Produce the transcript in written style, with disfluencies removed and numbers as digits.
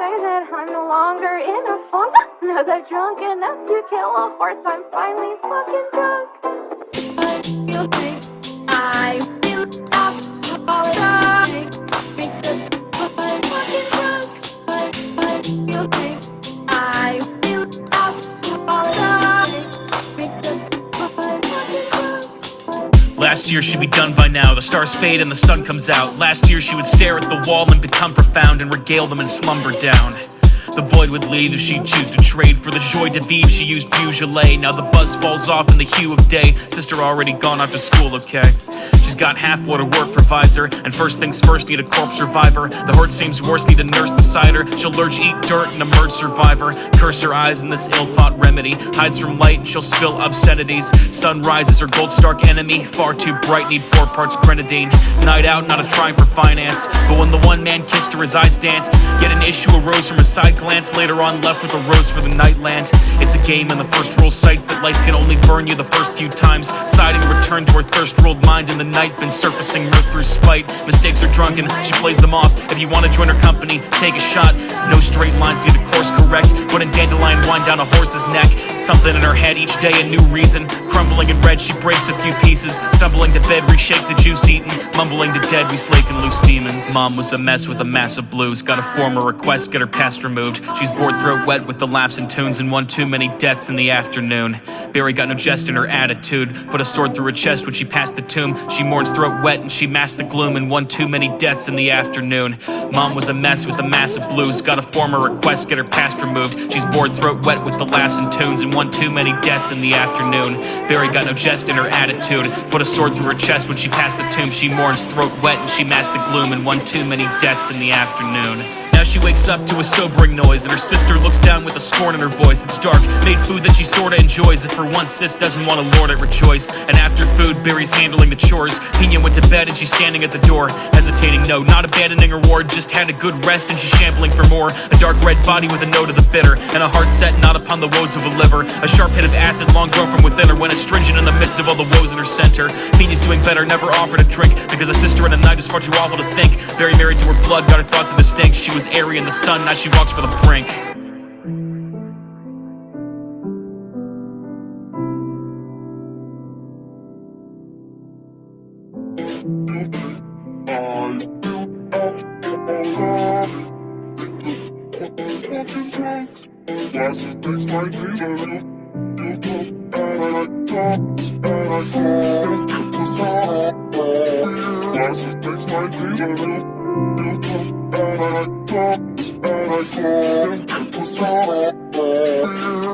say that I'm no longer in a funk. Cause I'm drunk enough to kill a horse. I'm finally fucking drunk. You think I will apologize? Because I'm fucking drunk. You think I will apologize? Because I'm fucking drunk. Last year she'd be done by now, the stars fade and the sun comes out. Last year she would stare at the wall and become profound and regale them and slumber down. The void would leave if she'd choose to trade for the joie de vivre. She used Beaujolais. Now the buzz falls off in the hue of day. Sister already gone off to school, okay? She's got half what her work provides her. And first things first, need a corpse reviver. The hurt seems worse, need to nurse the cider. She'll lurch, eat dirt, and emerge survivor. Curse her eyes in this ill-thought remedy. Hides from light and she'll spill obscenities. Sun rises, her gold stark enemy. Far too bright, need 4 parts grenadine. Night out, not a trying for finance. But when the one man kissed her, his eyes danced. Yet an issue arose from a side glance. Later on, left with a rose for the nightland. It's a game and the first rule cites that life can only burn you the first few times. Siding return to her thirst-ruled mind in the night. Been surfacing mirth through spite. Mistakes are drunken, she plays them off. If you want to join her company, take a shot. No straight lines, need a course correct. Putting dandelion wine down a horse's neck. Something in her head each day, a new reason. Crumbling in red, she breaks a few pieces. Stumbling to bed, reshake the juice eaten. Mumbling to dead, we slaking loose demons. Mom was a mess with a mass of blues. Got a former request, get her past removed. She's bored, throat wet with the laughs and tunes. And one too many deaths in the afternoon. Barry got no jest in her attitude. Put a sword through her chest when she passed the tomb. She mourns throat wet and she masked the gloom. And one too many deaths in the afternoon. Mom was a mess with a mass of blues. Got a former request, get her past removed. She's bored, throat wet with the laughs and tunes. And one too many deaths in the afternoon. Barry got no jest in her attitude. Put a sword through her chest when she passed the tomb. She mourns throat wet and she masked the gloom. And one too many deaths in the afternoon. Now she wakes up to a sobering noise, and her sister looks down with a scorn in her voice. It's dark, made food that she sorta enjoys. If for once sis doesn't want to lord it, rejoice. And after food, Barry's handling the chores. Pina went to bed and she's standing at the door, hesitating, no, not abandoning her ward. Just had a good rest and she's shambling for more. A dark red body with a note of the bitter, and a heart set not upon the woes of a liver. A sharp hit of acid long grown from within her, when astringent in the midst of all the woes in her center. Pina's doing better, never offered a drink, because a sister in a night is far too awful to think. Barry married to her blood, got her thoughts indistinct. She was airy in the sun, now she walks for the brink. Glasses taste like diesel. Glasses taste like diesel.